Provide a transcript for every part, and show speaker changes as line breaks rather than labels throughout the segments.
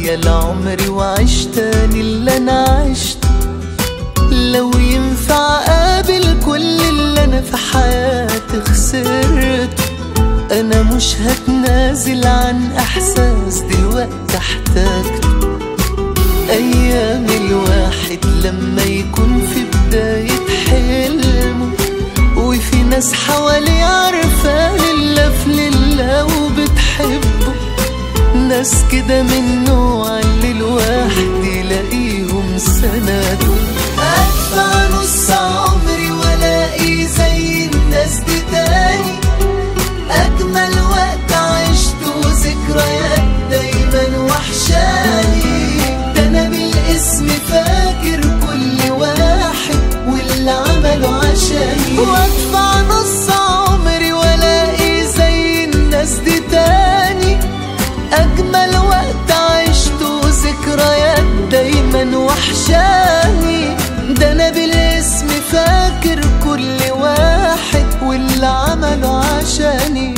تخيل عمري وعشت تاني اللي انا عشته. لو ينفع اقابل كل اللي انا في حياتي خسرته، انا مش هتنازل عن احساس دلوقتي احتاجته. ايام الواحد لما يكون في بداية حلمه، وفي ناس حواليه عارفة لله في لله وبتحبه، ناس كده من نوع اللي الواحد يلاقيهم سنده. ادفع نص عمري والاقي زي الناس دي تاني، اجمل وقت عشته وذكريات دايما وحشاني. ده انا بالاسم فاكر كل واحد واللي عمله عشاني. وادفع نص عمري والاقي زي الناس دي تاني، اجمل وقت عشته وذكريات دايما وحشاني. ده انا بالاسم فاكر كل واحد واللي عمله عشاني.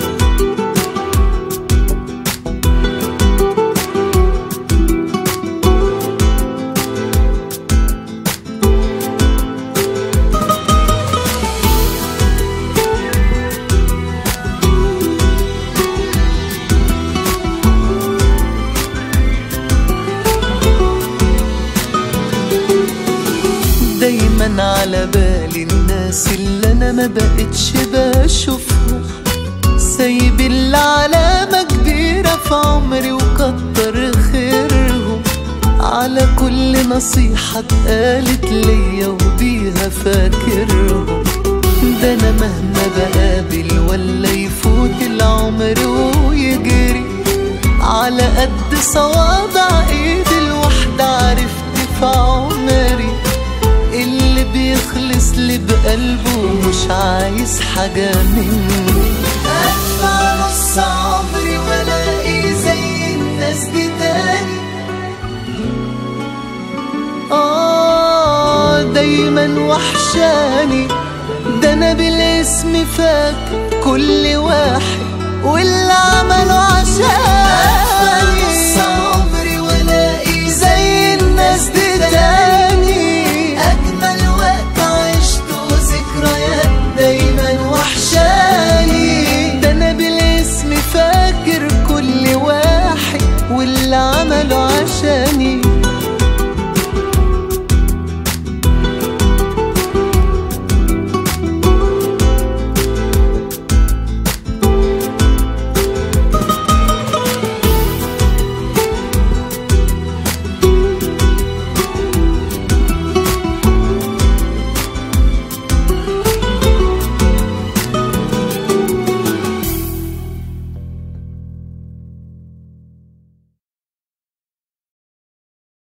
دايما على بالي الناس اللي انا ما بقتش بشوفهم، سايب اللي علامة كبيرة في عمري وكتر خيرهم. على كل نصيحة اتقالت ليا وبيها فاكرهم. ده انا مهما بقابل ولا يفوت العمر ويجري، على قد صوابع ايدي الواحدة عرفت في عمري اللي بيخلص لي بقلبه مش عايز حاجة مني. أدفع نص عمري والاقي زي الناس دي تاني، دايما وحشاني. ده انا بالاسم فاكر كل واحد واللي عمله عشاني. نص عمري والاقي زي الناس دي تاني، اجمل وقت عشته وذكريات دايما وحشاني. ده انا بالاسم فاكر كل واحد واللي عمله عشاني.